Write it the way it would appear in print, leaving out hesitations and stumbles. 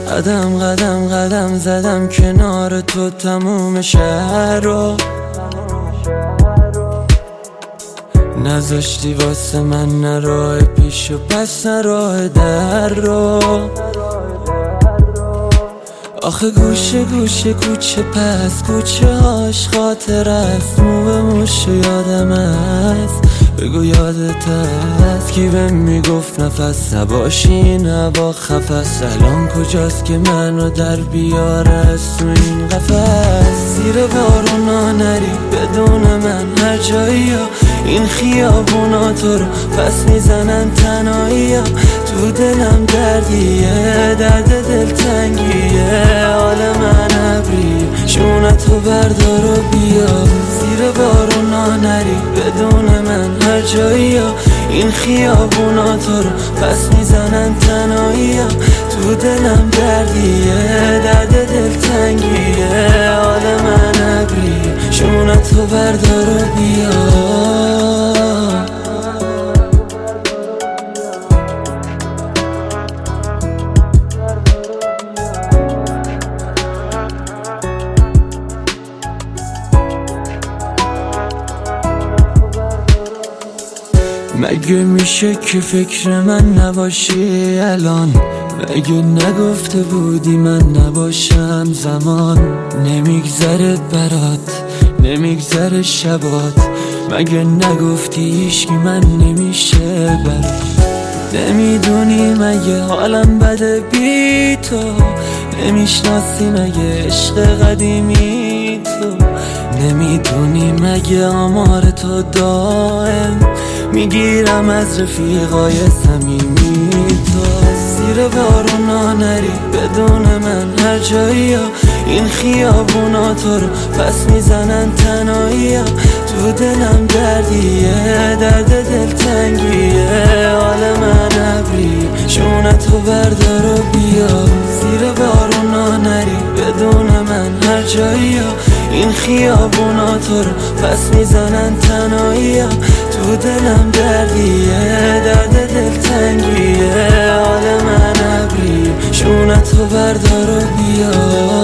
قدم قدم قدم زدم کنار تو تموم شهر رو نذاشتی واسه من نه راه پیش و پس نه راه در رو آخه گوشه گوشه کوچه پس کوچه هاش خاطر است مو به موش یادم است بگو یادت هست کی بهم میگفت نفس نباشی این هوا خفست الان کجاست که منو در بیاره از تو این قفس زیر بارونا نری بدون من هر جایی ها این خیابونا تو رو پس میزنن تنهایی ها تو دلم دردیه درد دلتنگیه حال من ابریه شونتو بردار و بیا زیر بارونا نری بدون من هر جایی ها این خیابونا تو رو پس میزنن تنهایی ها تو دلم دردیه درد دلتنگیه حال من ابریه شونتو بردار و بیا مگه میشه که فکر من نباشی الان مگه نگفته بودی من نباشم زمان نمیگذره برات نمیگذره شبات مگه نگفتی هیچکی من نمیشه برات نمیدونی مگه حالم بده بی تو نمیشناسی مگه عشق قدیمی تو نمیدونی مگه آمار تو دائم میگیرم از رفیقای صمیمی تو زیر بارونا نری بدون من هر جایی ها این خیابونا تو رو پس میزنن تنهایی ها تو دلم دردیه درد دلتنگیه حال من ابریه شونتو بردار و بیا زیر بارونا نری بدون من هر جایی ها این خیابونا تو رو پس میزنن تنهایی ها تو دلم دردیه درد دلتنگیه حال من ابریه شونتو بردار و بیا